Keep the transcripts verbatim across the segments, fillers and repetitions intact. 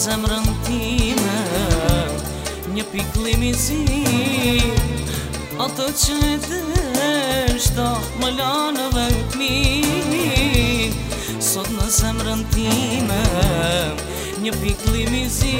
zemrën time një piklimi zi, atë që e deshta më lanë vetëmi. Sot në zemrën time një piklimi zi,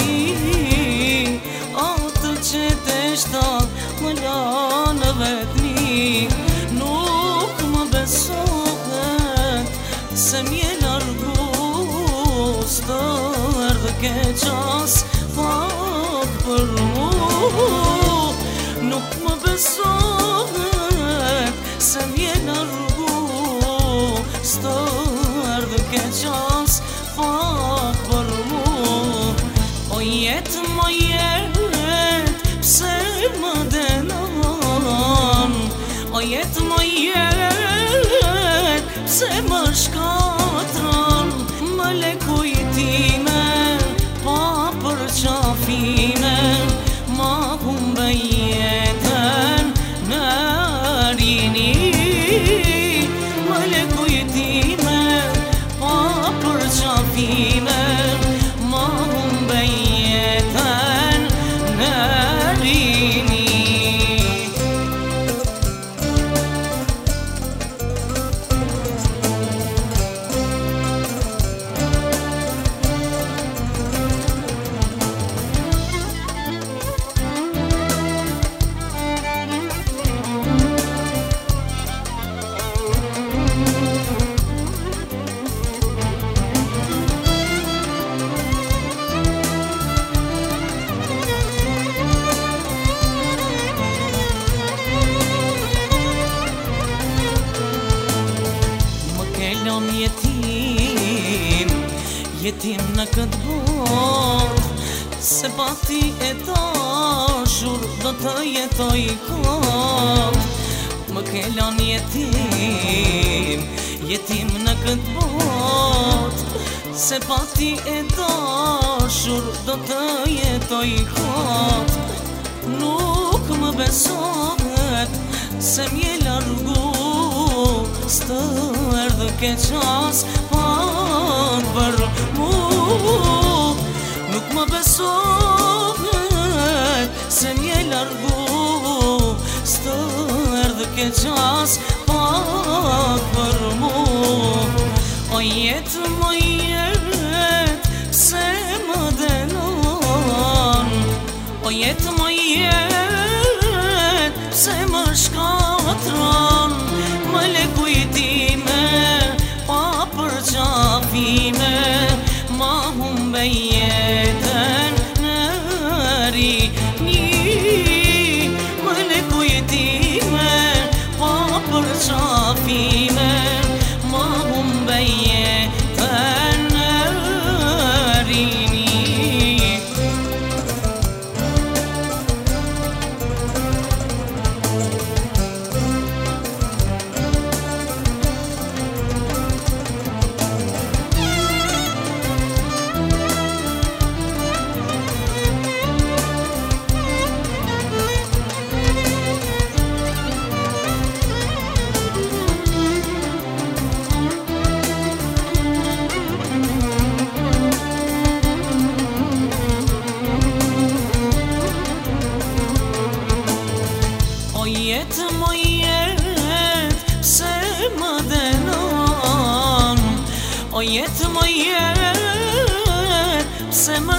atë që e deshta më lanë vetëmi. Nuk më besohet se m'je largu, s'të erdhë ke qas pak për mu. Nuk më besohet se m'je largu, s'të erdhë ke qas pak për mu. O jetë më jetë, pse më denon? O jetë më jetë, pse më shkatron? Më le kujtime, pa për qafime, ma humbe jetën në rini. Më le kujtime, pa për qafime, ma humbe jetën në rini. Jetim, jetim në këtë botë, se pa ti e dashur do të jetoj kot. Më ke lënë jetim, jetim në këtë botë, se pa ti e dashur do të jetoj kot. Nuk më besohet se m'je largu, s'të erdhë ke qas pak për mu. Nuk më besohet se m'je largu, s'të erdhë ke qas pak për mu. O jetë më jetë, pse më denon? O jetë më jetë, pse më shkatron? Më le kujtime, pa për qafime, ma humbe jetën në rini. Më le kujtime, pa për qafime, ma humbe jetën në rini. Jetë më jetë, pse më denon? O jetë më jetë, pse më